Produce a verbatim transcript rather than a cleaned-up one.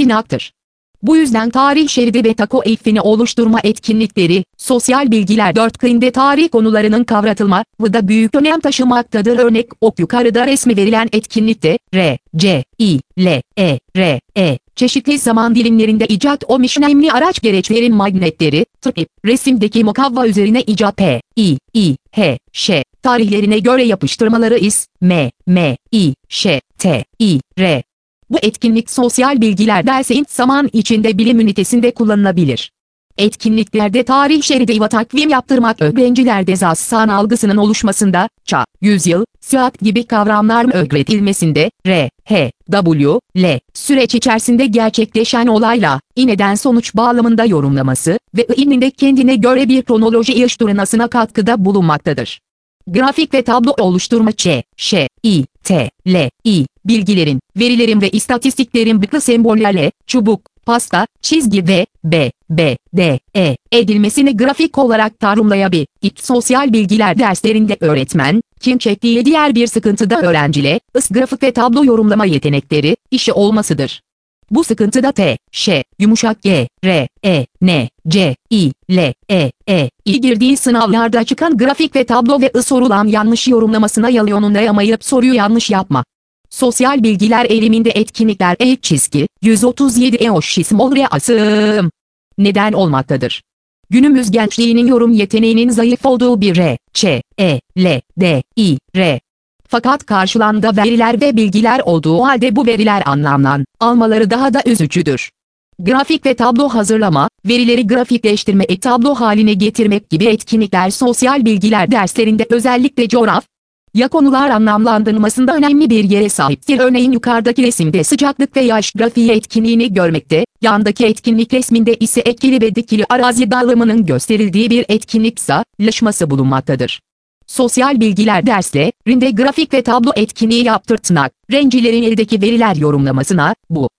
istinaktır. Bu yüzden tarih şeridi ve tako ekfini oluşturma etkinlikleri, sosyal bilgiler dörtgeninde tarih konularının kavratılma ve da büyük önem taşımaktadır. Örnek ok yukarıda resmi verilen etkinlikte, R, C, I, L, E, R, E, çeşitli zaman dilimlerinde icat olmuş önemli araç gereçlerin magnetleri, tıp, resimdeki mukavva üzerine icat P, I, I, H, Ş, tarihlerine göre yapıştırmaları is, M, M, I, Ş, T, I, R. Bu etkinlik sosyal bilgiler dersi zaman içinde bilim ünitesinde kullanılabilir. Etkinliklerde tarih şeridi ve takvim yaptırmak öğrencilerde zaman algısının oluşmasında, ça, yüzyıl, saat gibi kavramlar öğretilmesinde, R, H, W, L, süreç içerisinde gerçekleşen olayla, neden sonuç bağlamında yorumlaması ve İ'nin kendine göre bir kronoloji oluşturmasına katkıda bulunmaktadır. Grafik ve tablo oluşturma Ç, Ş, İ, T, L, İ, bilgilerin, verilerin ve istatistiklerin bıklı sembollerle, çubuk, pasta, çizgi ve B, B, D, E, edilmesini grafik olarak tanımlayabilir. Sosyal bilgiler derslerinde öğretmen, kim çektiği diğer bir sıkıntıda öğrencile, ıs grafik ve tablo yorumlama yetenekleri, işi olmasıdır. Bu sıkıntıda T, Ş, yumuşak G, R, E, N, C, I, L, E, E, İ girdiği sınavlarda çıkan grafik ve tablo ve I sorulan yanlış yorumlamasına yalayonlayamayıp soruyu yanlış yapma. Sosyal bilgiler eğiliminde etkinlikler E çizgi, yüz otuz yedi eoşismol reasım. Neden olmaktadır? Günümüz gençliğinin yorum yeteneğinin zayıf olduğu bir R, Ç, E, L, D, I, R. Fakat karşılanda veriler ve bilgiler olduğu halde bu veriler anlamlan almaları daha da üzücüdür. Grafik ve tablo hazırlama, verileri grafikleştirme ve tablo haline getirmek gibi etkinlikler sosyal bilgiler derslerinde özellikle coğraf, ya konular anlamlandırılmasında önemli bir yere sahiptir. Örneğin yukarıdaki resimde sıcaklık ve yaş grafiği etkinliğini görmekte, yandaki etkinlik resminde ise ekili ve dikili arazi dağılımının gösterildiği bir etkinlik sağlaşması bulunmaktadır. Sosyal bilgiler derslerinde grafik ve tablo etkinliği yaptırtmak, öğrencilerin eldeki veriler yorumlamasına, bu